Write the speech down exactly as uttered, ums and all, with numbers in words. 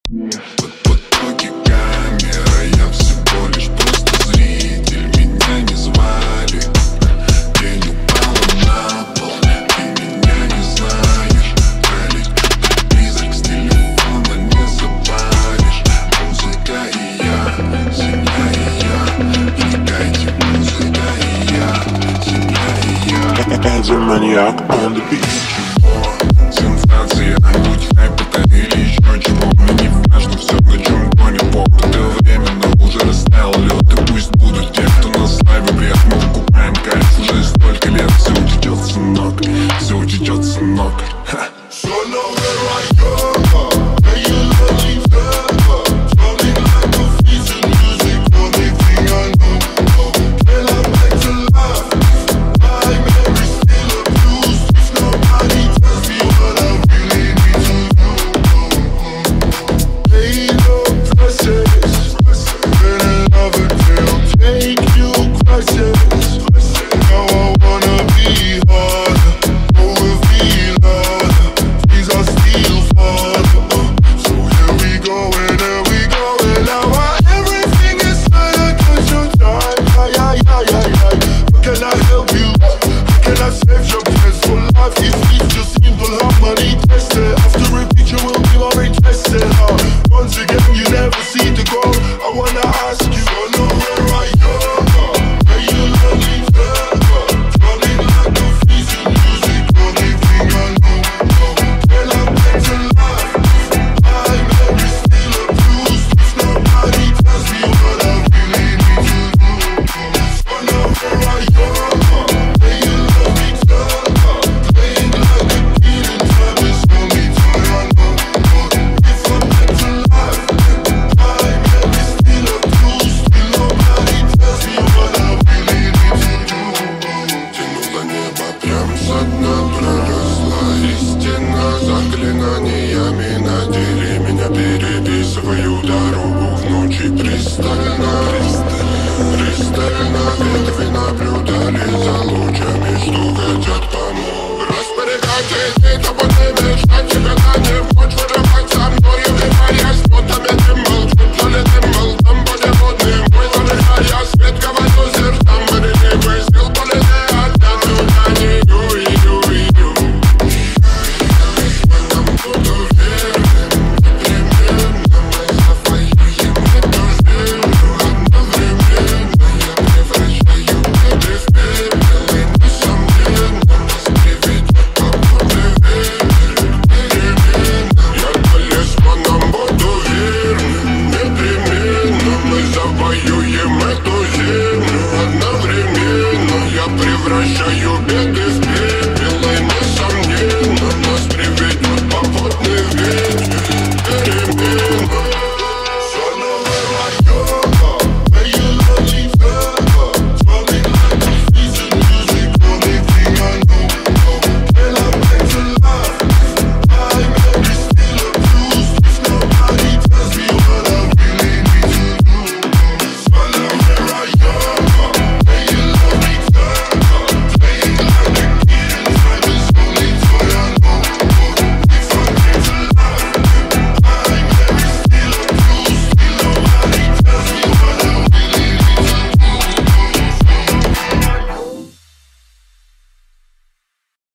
Под потоки камеры, я всего лишь просто зритель. Меня не звали, тень упала на пол. Ты меня не знаешь, пролетит призрак с телефона, не забавишь. Музыка и я, земля и я, втыкайте, музыка и я, земля и я. As a maniac on the beat. Сенсация, будь хайп это или еще чего. Мне не важно все, на чем гонит поп. Это временно уже растаял лед. И пусть будут те, кто на славе бред. Мы покупаем кайф уже столько лет. Все утечет, сынок, все утечет, сынок. So know where I go, where you let me go. Falling like a piece of music, only thing I know. When I'm back to life, my memory's still a blues. If nobody tells me what I really need to do. Ain't no process, when another tale take you crisis. Now I wanna be harder, oh we'll be louder. These are still farther, so here we go and here we go. And now I, everything is better cause you're time. Yeah, yeah, yeah, yeah, yeah. How can I help you? How can I save your peaceful life? If it's just simple harmony tested. After repeat you will be more interested, huh? Once again you never see the goal. I wanna ask you, I know where I go, where you let me go. Falling like a piece of music, only thing I know. When I'm back to life, my memory's still a blues. If nobody tells me what I really need to do. I know where I go, where you let me go. Playing like a kid in time is only toy I know. If I'm back to life, my memory's still a blues. Still nobody tells me what I really need to do. Тянуло небо прям со дна, проросла истина. Заклинаниями на деле меня переписываю дорогу в ночи пристально. Пристально ветви наблюдаю.